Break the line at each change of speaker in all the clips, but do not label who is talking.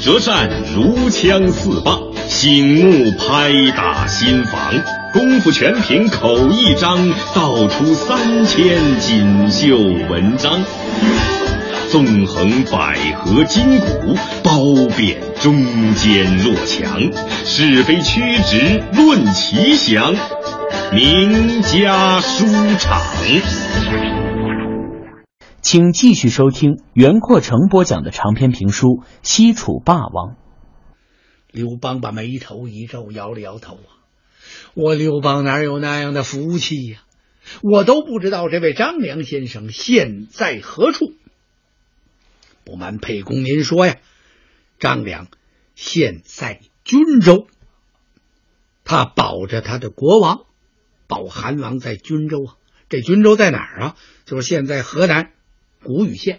折扇如枪似棒，醒目拍打心房。功夫全凭口一张，道出3000锦绣文章。纵横捭阖筋骨，褒贬中间若强。是非曲直论奇详，名家书场。
请继续收听袁阔成播讲的长篇评书《西楚霸王》。
刘邦把眉头一皱，摇了摇头啊，我刘邦哪有那样的福气呀？我都不知道这位张良先生现在何处。不瞒沛公您说呀，张良现在军州，他保着他的国王，保韩王在军州啊。这军州在哪儿啊？就是现在河南谷雨县。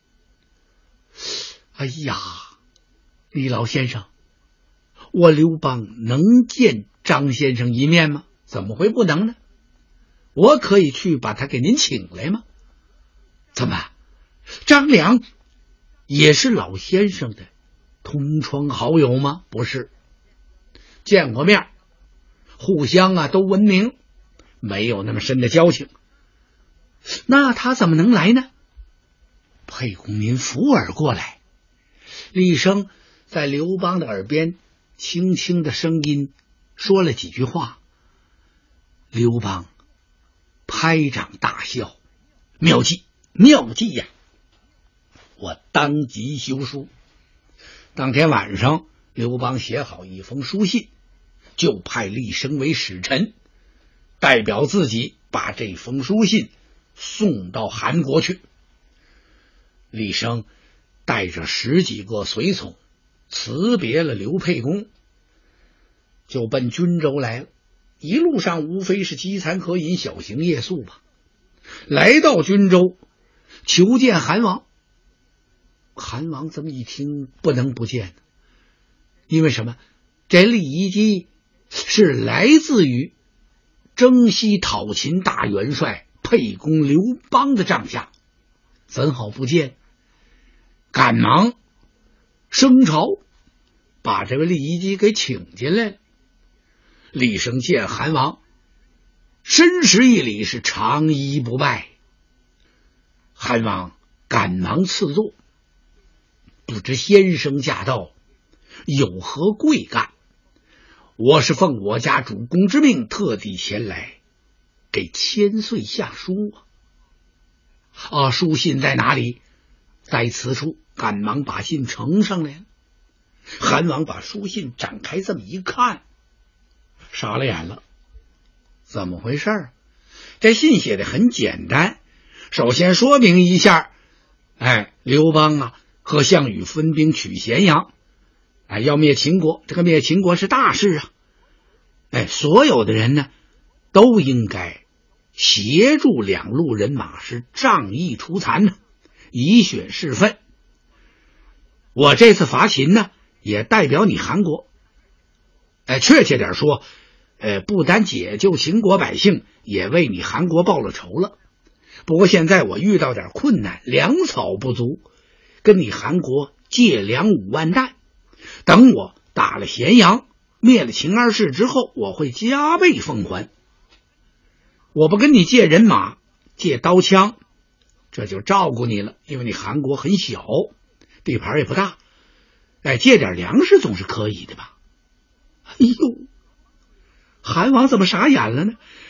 哎呀，李老先生，我刘邦能见张先生一面吗？怎么会不能呢？我可以去把他给您请来吗？怎么，张良也是老先生的同窗好友吗？不是，见过面，互相都闻名，没有那么深的交情。那他怎么能来呢？沛公您扶耳过来。厉声在刘邦的耳边轻轻的声音说了几句话。刘邦拍掌大笑，妙计妙计呀！我当即修书。当天晚上，刘邦写好一封书信，就派厉声为使臣，代表自己把这封书信送到韩国去。厉声带着10几个随从辞别了刘沛公，就奔军州来了。一路上无非是饥餐渴饮，小行夜宿吧。来到军州，求见韩王。韩王这么一听，不能不见，因为什么？这李夷姬是来自于征西讨秦大元帅沛公刘邦的帐下，怎好不见？赶忙升朝，把这位李夷姬给请进来了。厉声见韩王，深施一礼，是长揖不拜。韩王赶忙赐座，不知先生驾到，有何贵干？我是奉我家主公之命，特地前来给千岁下书啊！书信在哪里？在此处。赶忙把信呈上来了。韩王把书信展开这么一看，傻了眼了。怎么回事？这信写的很简单，首先说明一下，刘邦和项羽分兵取咸阳，要灭秦国。这个灭秦国是大事啊，所有的人呢都应该协助两路人马，是仗义出残呢，以选士分。我这次伐秦呢，也代表你韩国，确切点说，不单解救秦国百姓，也为你韩国报了仇了。不过现在我遇到点困难，粮草不足，跟你韩国借粮5万担。等我打了咸阳，灭了秦二世之后，我会加倍奉还。我不跟你借人马，借刀枪，这就照顾你了，因为你韩国很小，地盘也不大，借点粮食总是可以的吧？哎呦，韩王怎么傻眼了呢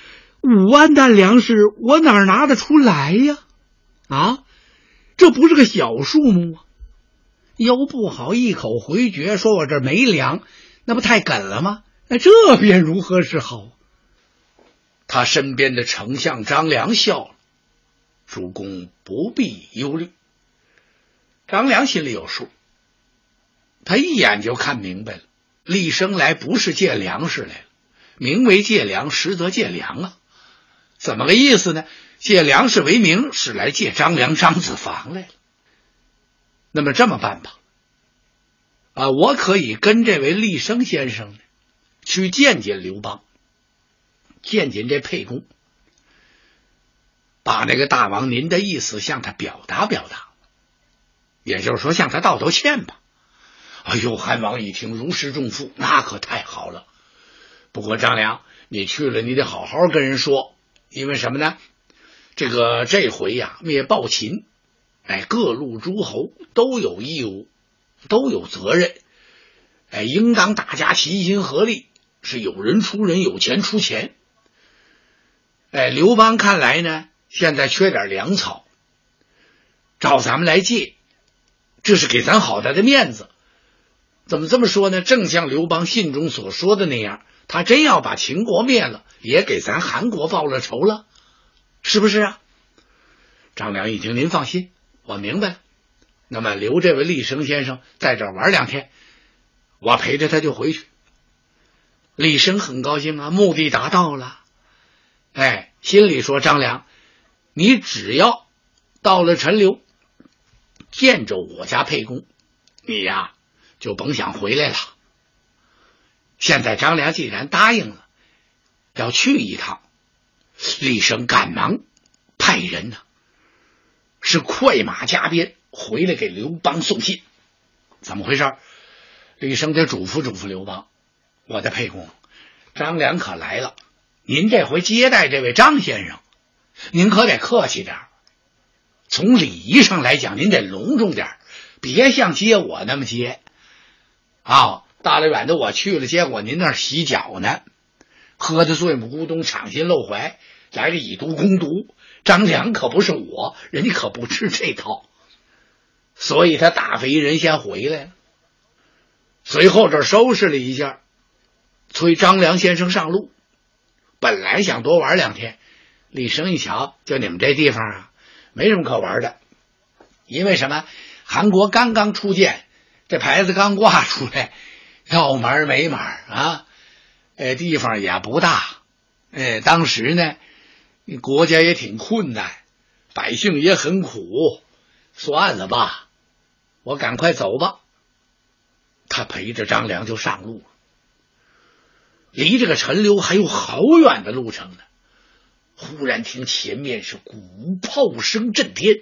？5万担粮食我哪儿拿得出来呀？这不是个小数目啊！又不好一口回绝，说我这没粮，那不太梗了吗？这便如何是好？他身边的丞相张良笑了，主公不必忧虑。张良心里有数，他一眼就看明白了，厉声来不是借粮食来了，名为借粮，实则借粮啊。怎么个意思呢？借粮食为名，是来借张良、张子房来了。那么这么办吧，我可以跟这位厉声先生呢，去见见刘邦，见见这沛公，把那个大王您的意思向他表达表达，也就是说向他道歉吧。 哎呦，汉王一听如释重负，那可太好了。不过张良，你去了，你得好好跟人说，因为什么呢？这回呀，灭暴秦，各路诸侯都有义务，都有责任，应当大家齐心合力，是有人出人，有钱出钱。刘邦看来呢，现在缺点粮草，找咱们来借，这是给咱好大的面子。怎么这么说呢？正像刘邦信中所说的那样，他真要把秦国灭了，也给咱韩国报了仇了，是不是啊？张良一听，您放心，我明白了。那么留这位厉声先生在这儿玩2天，我陪着他就回去。厉声很高兴啊，目的达到了。心里说，张良，你只要到了陈留，见着我家沛公，你呀就甭想回来了。现在张良既然答应了要去一趟，厉声赶忙派人呢，是快马加鞭回来给刘邦送信。怎么回事？厉声得嘱咐嘱咐刘邦，我的沛公，张良可来了，您这回接待这位张先生，您可得客气点，从礼仪上来讲，您得隆重点，别像接我那么接啊！大老远的我去了，结果您那儿洗脚呢，喝得醉目咕咚，敞心露怀，来个以毒攻毒。张良可不是我，人家可不吃这套，所以他打发一人先回来了。随后这收拾了一下，催张良先生上路。本来想多玩2天，厉声一瞧，就你们这地方啊，没什么可玩的。因为什么？韩国刚刚出建，这牌子刚挂出来，要门没门啊，地方也不大，当时呢，国家也挺困难，百姓也很苦，算了吧，我赶快走吧。他陪着张良就上路了，离这个陈留还有好远的路程呢。忽然听前面是鼓炮声震天，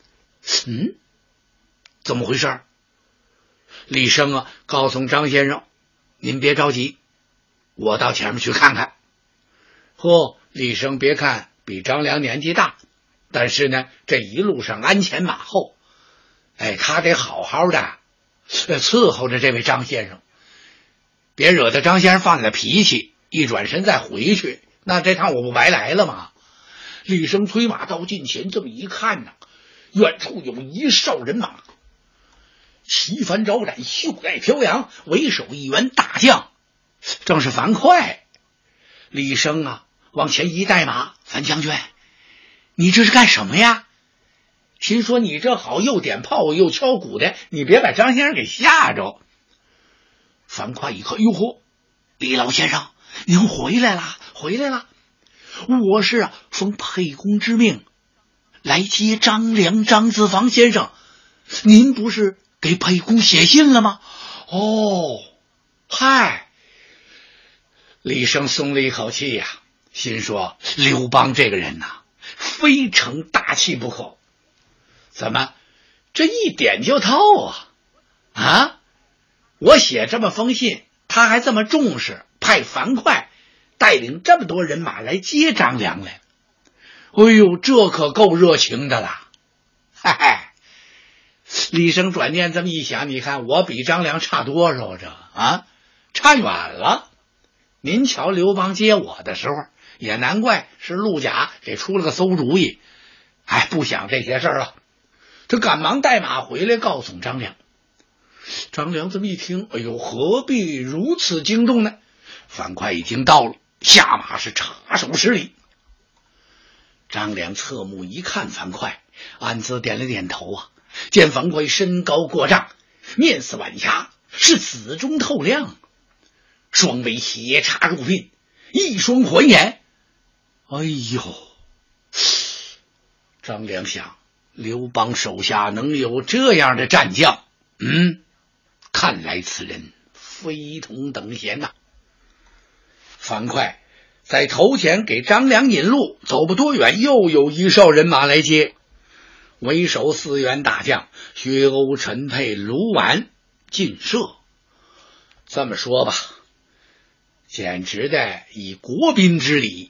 怎么回事？厉声啊，告诉张先生，您别着急，我到前面去看看。厉声别看比张良年纪大，但是呢，这一路上鞍前马后，他得好好的伺候着这位张先生，别惹得张先生放了脾气，一转身再回去，那这趟我不白来了吗？厉声催马到近前，这么一看呢，远处有一哨人马，旗帆招展，袖带飘扬，为首一员大将，正是樊哙。厉声啊，往前一带马，樊将军，你这是干什么呀？心说你这好，又点炮又敲鼓的，你别把张先生给吓着。樊哙一看，哟呵，李老先生，您回来了，回来了。我是奉沛公之命来接张良张子房先生，您不是给沛公写信了吗？嗨，厉声松了一口气呀，心说刘邦这个人呐，非成大器不可。怎么这一点就透啊？我写这么封信，他还这么重视，派樊哙带领这么多人马来接张良来。这可够热情的啦！厉声转念这么一想，你看我比张良差多少差远了。您瞧刘邦接我的时候，也难怪是陆贾给出了个馊主意，不想这些事儿了。他赶忙带马回来告诉张良。张良这么一听，何必如此惊动呢？樊哙已经到了，下马是插手施礼。张良侧目一看樊哙，暗自点了点头啊。见樊哙身高过丈，面似晚霞，是紫中透亮，双眉斜插入鬓，一双环眼。张良想，刘邦手下能有这样的战将，看来此人非同等闲呐。樊哙在头前给张良引路，走不多远，又有一哨人马来接，为首4员大将薛欧、陈沛、卢绾、靳射。 这么说吧，简直的以国宾之礼，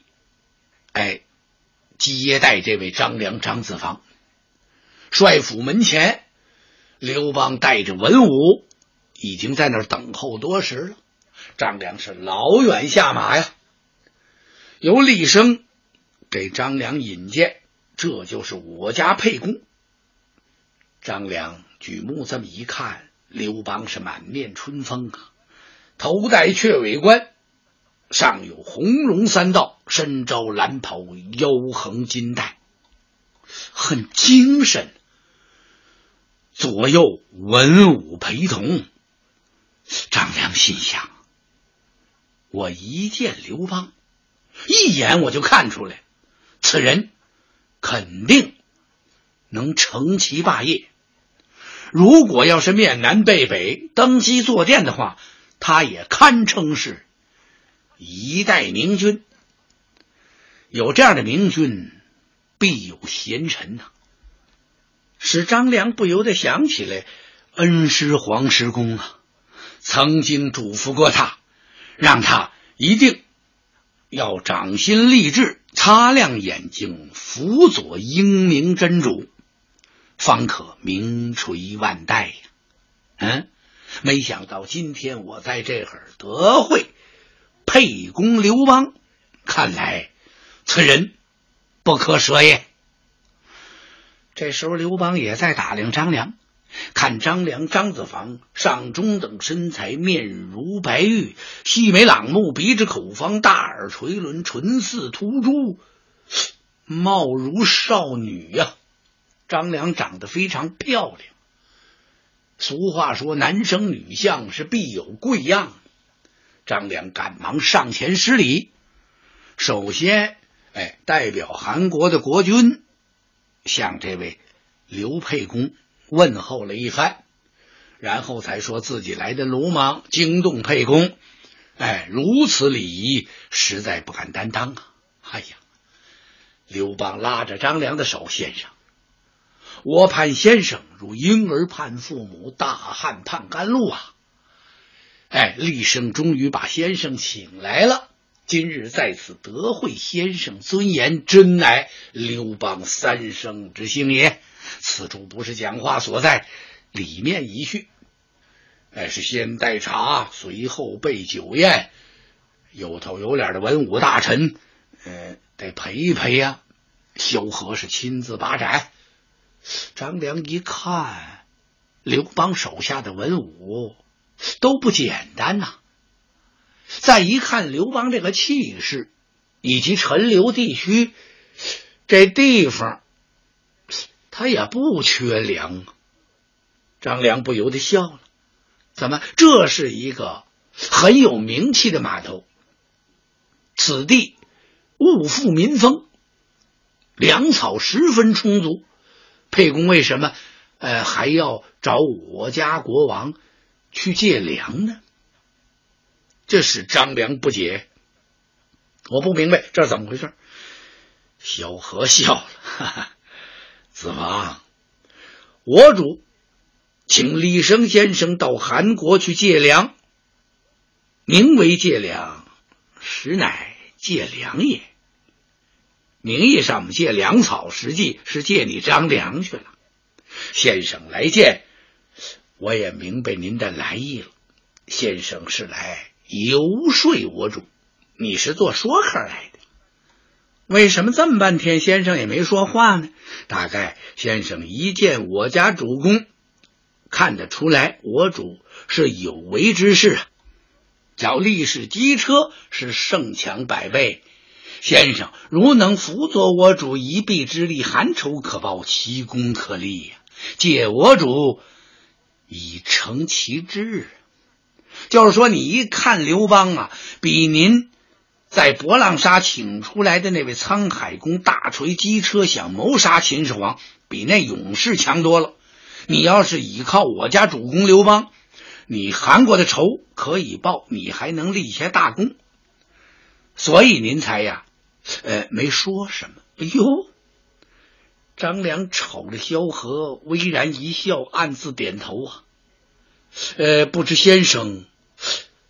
接待这位张良张子房。帅府门前，刘邦带着文武已经在那儿等候多时了。张良是老远下马呀，由厉声给张良引荐，这就是我家沛公。张良举目这么一看，刘邦是满面春风啊，头戴雀尾冠，上有红绒三道，身着蓝袍，腰横金带，很精神，左右文武陪同。张良心想，我一见刘邦，一眼我就看出来，此人肯定能成其霸业。如果要是面南背北，登基坐殿的话，他也堪称是一代明君。有这样的明君，必有贤臣呐，使张良不由得想起来恩师黄石公啊，曾经嘱咐过他，让他一定要掌心立志，擦亮眼睛，辅佐英明真主，方可名垂万代呀。没想到今天我在这儿得会沛公刘邦，看来此人不可舍也。这时候刘邦也在打量张良，看张良张子房上中等身材，面如白玉，细眉朗目，鼻直口方，大耳垂轮，唇似涂朱，貌如少女呀。张良长得非常漂亮，俗话说男生女相是必有贵样。张良赶忙上前施礼，首先代表韩国的国君向这位刘沛公问候了一番，然后才说自己来的鲁莽惊动沛公，如此礼仪实在不敢担当啊。刘邦拉着张良的手，先生，我盼先生如婴儿盼父母，大汉盼甘露啊。厉声终于把先生请来了，今日在此得会先生尊严，真乃刘邦三生之幸也。此处不是讲话所在，里面一叙，是先待茶，随后备酒宴，有头有脸的文武大臣得陪一陪呀。萧何是亲自把盏。张良一看，刘邦手下的文武都不简单呐。再一看刘邦这个气势，以及陈留地区这地方，他也不缺粮。张良不由得笑了，怎么这是一个很有名气的码头，此地物富民丰，粮草十分充足，沛公为什么还要找我家国王去借粮呢？这使张良不解，我不明白这是怎么回事。萧何笑了，哈哈，子房，我主请李生先生到韩国去借粮，名为借粮，实乃借粮也。名义上我们借粮草，实际是借你张良去了。先生来见，我也明白您的来意了。先生是来游说我主，你是做说客来的。为什么这么半天先生也没说话呢？大概先生一见我家主公，看得出来我主是有为之士啊。叫力士机车是胜强百倍，先生如能辅佐我主一臂之力，寒仇可报，其功可立呀。借我主以成其志。就是说你一看刘邦啊，比您在博浪沙请出来的那位沧海公大锤机车想谋杀秦始皇，比那勇士强多了。你要是依靠我家主公刘邦，你韩国的仇可以报，你还能立下大功。所以您才没说什么。哎呦，张良瞅着萧何，微然一笑，暗自点头啊。不知先生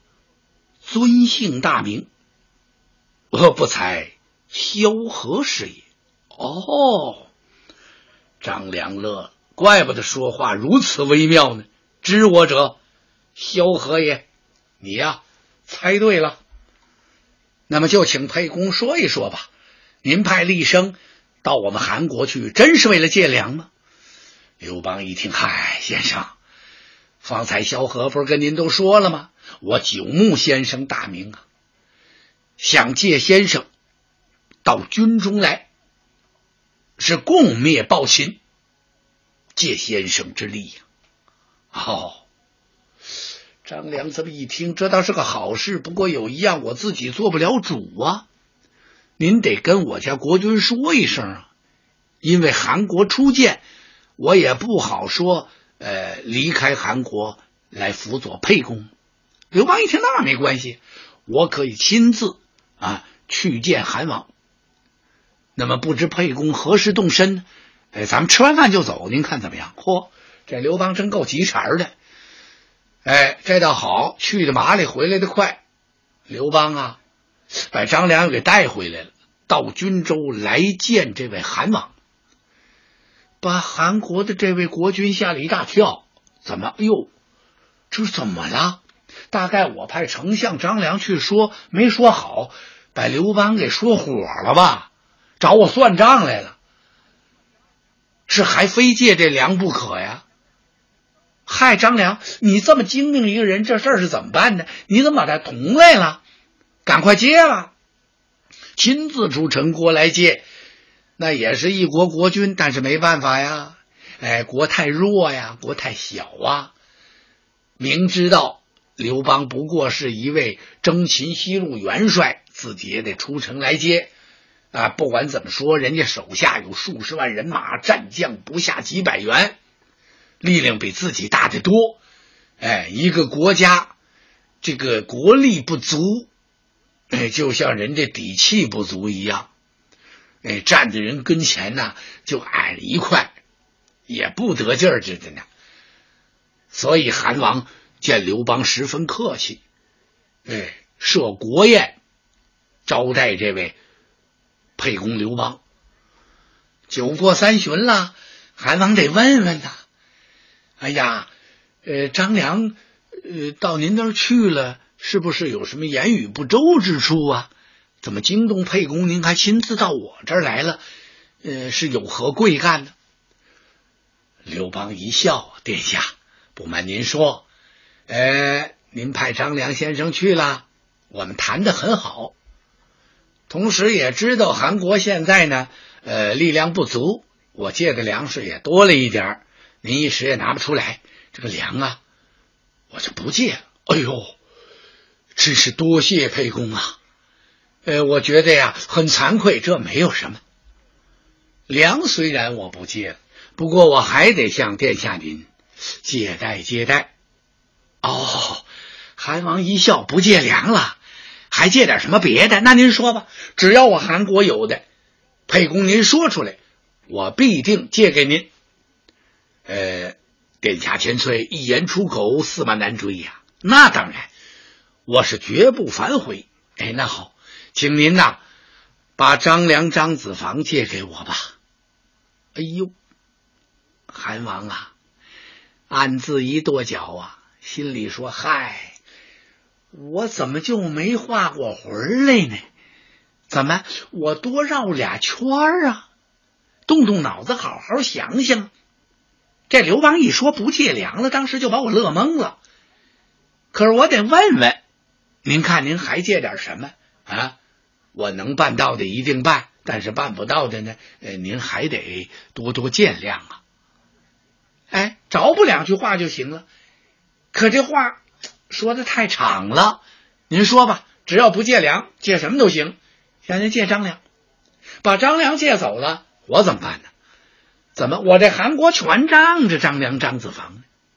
尊姓大名？我不才萧何是也。哦，张良乐了，怪不得说话如此微妙呢。知我者，萧何也。你呀，猜对了。那么就请沛公说一说吧。您派厉声到我们韩国去，真是为了借粮吗？刘邦一听，嗨，先生，方才萧何不是跟您都说了吗？我九牧先生大名啊，想借先生到军中来，是共灭暴秦，借先生之力呀。哦，张良这么一听，这倒是个好事，不过有一样我自己做不了主啊，您得跟我家国君说一声啊，因为韩国初建，我也不好说离开韩国来辅佐沛公。刘邦一听，那没关系，我可以亲自去见韩王。那么不知沛公何时动身呢？咱们吃完饭就走，您看怎么样？嚯，这刘邦真够急茬的。这倒好，去的麻利，回来的快。刘邦啊，把张良给带回来了，到军州来见这位韩王，把韩国的这位国君吓了一大跳。怎么？哎呦，这是怎么了？大概我派丞相张良去说，没说好，把刘邦给说火了吧？找我算账来了，是还非借这粮不可呀？嗨，张良，你这么精明一个人，这事儿是怎么办呢？你怎么把他同来了？赶快接了，亲自出陈国来接，那也是一国国君，但是没办法呀，国太弱呀，国太小啊。明知道刘邦不过是一位征秦西路元帅，自己也得出城来接啊。不管怎么说，人家手下有数十万人马，战将不下几百员，力量比自己大得多。一个国家这个国力不足，就像人这底气不足一样，站在人跟前呢就矮了一块，也不得劲儿似的呢。所以韩王见刘邦十分客气，设国宴招待这位沛公刘邦。酒过三巡了，韩王得问问呐，哎呀，张良到您那儿去了，是不是有什么言语不周之处啊？怎么惊动沛公您还亲自到我这儿来了？是有何贵干呢？刘邦一笑，殿下，不瞒您说，您派张良先生去了，我们谈得很好，同时也知道韩国现在呢力量不足，我借的粮食也多了一点，您一时也拿不出来，这个粮啊我就不借了。哎呦，真是多谢沛公啊，我觉得呀很惭愧，这没有什么，粮虽然我不借了，不过我还得向殿下您接待接待。哦，韩王一笑，不借粮了，还借点什么别的？那您说吧，只要我韩国有的，沛公您说出来，我必定借给您。殿下千岁，一言出口，驷马难追呀。那当然，我是绝不反悔。那好，请您呐把张良、张子房借给我吧。哎呦，韩王啊，暗自一跺脚啊，心里说，嗨，我怎么就没画过魂来呢？怎么我多绕俩圈啊？动动脑子好好想想。这刘邦一说不借粮了，当时就把我乐懵了。可是我得问问，您看您还借点什么啊？我能办到的一定办，但是办不到的呢，您还得多多见谅啊。着不两句话就行了，可这话说的太长了。您说吧，只要不借粮，借什么都行。向您借张良，把张良借走了，我怎么办呢？怎么我这韩国全仗着张良、张子房呢？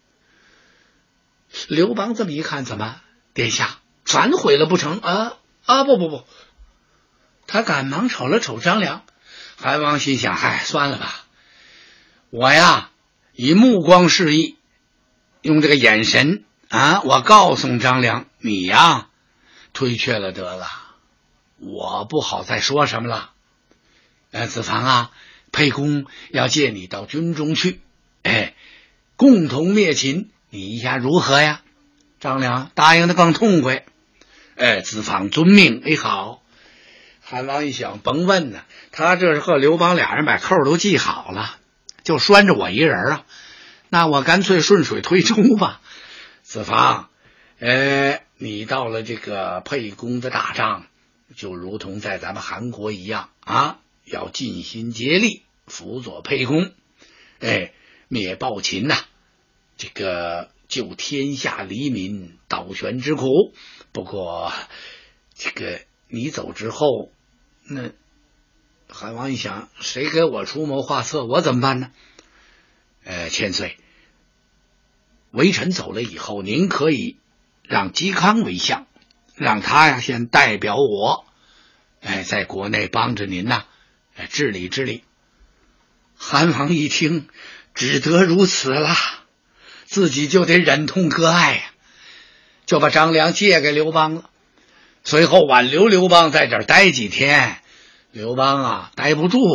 刘邦这么一看，怎么殿下反悔了不成？不，他赶忙瞅了瞅张良。韩王心想，嗨，算了吧，我呀以目光示意，用这个眼神我告诉张良，你呀推却了得了，我不好再说什么了。子房啊，沛公要借你到军中去，共同灭秦，你意下如何呀？张良答应的更痛快。子房遵命。好。韩王一想，甭问呢，他这是和刘邦俩人把扣都系好了，就拴着我一人啊。那我干脆顺水推舟吧。子房，你到了这个沛公的大帐，就如同在咱们韩国一样啊，要尽心竭力辅佐沛公，灭暴秦呐，这个救天下黎民倒悬之苦。不过这个你走之后，那韩王一想，谁给我出谋划策，我怎么办呢？千岁，微臣走了以后，您可以让嵇康为相，让他呀先代表我，在国内帮着您呐，治理治理。韩王一听，只得如此了，自己就得忍痛割爱呀，就把张良借给刘邦了。随后挽留刘邦在这儿待几天，刘邦啊待不住，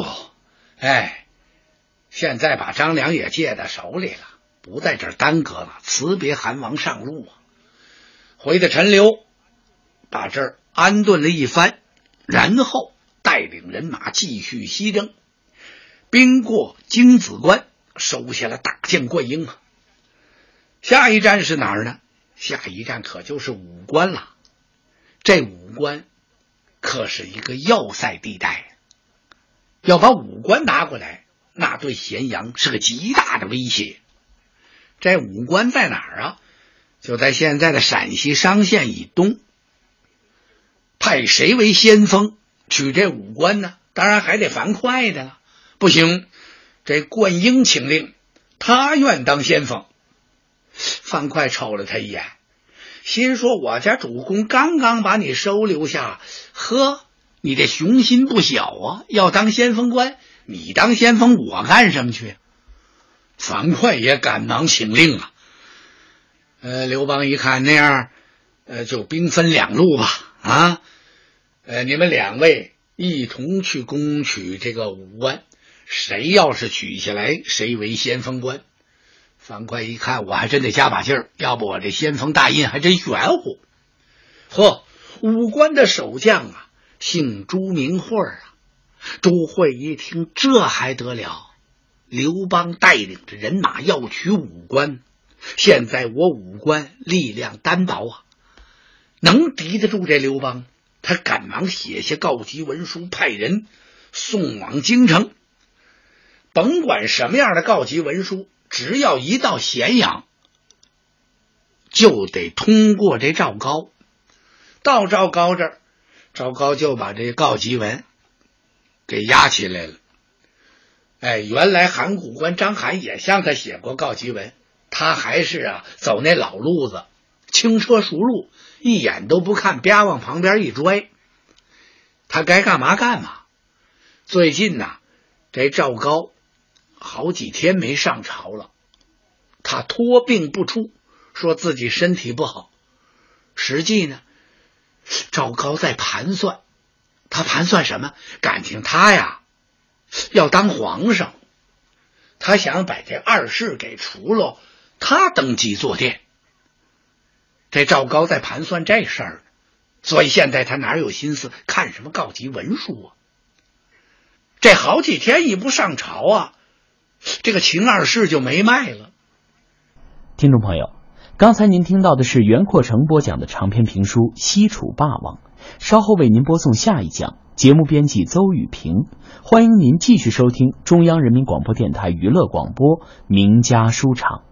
现在把张良也借到手里了，不在这儿耽搁了，辞别韩王上路啊。回到陈留，把这儿安顿了一番，然后带领人马继续西征。兵过荆子关，收下了大将灌婴啊。下一站是哪儿呢？下一站可就是武关了。这武关可是一个要塞地带，要把武关拿过来，那对咸阳是个极大的威胁。这武关在哪儿啊？就在现在的陕西商县以东。派谁为先锋取这武关呢？当然还得樊哙的了。不行，这灌婴请令，他愿当先锋。樊哙瞅了他一眼，心说我家主公刚刚把你收留下，你这雄心不小啊，要当先锋官，你当先锋我干什么去？樊哙也赶忙请令啊。刘邦一看那样，就兵分两路吧，你们两位一同去攻取这个武关，谁要是取下来，谁为先锋官。樊哙一看，我还真得加把劲儿，要不我这先锋大印还真玄乎。武关的守将啊，姓朱名讳啊。朱慧一听，这还得了？刘邦带领着人马要取武关，现在我武关力量单薄啊，能敌得住这刘邦？他赶忙写下告急文书，派人送往京城。甭管什么样的告急文书，只要一到咸阳，就得通过这赵高。到赵高这儿，赵高就把这告急文给押起来了。原来函谷关章邯也向他写过告急文，他还是走那老路子，轻车熟路，一眼都不看，啪往旁边一拽，他该干嘛干嘛。最近这赵高好几天没上朝了，他托病不出，说自己身体不好。实际呢，赵高在盘算，他盘算什么？感情他要当皇上，他想把这二世给除了，他登基坐殿。这赵高在盘算这事儿，所以现在他哪有心思看什么告急文书啊？这好几天一不上朝这个秦二世就没卖了。
听众朋友，刚才您听到的是袁阔成播讲的长篇评书《西楚霸王》，稍后为您播送下一讲。节目编辑邹雨平，欢迎您继续收听中央人民广播电台娱乐广播名家书场。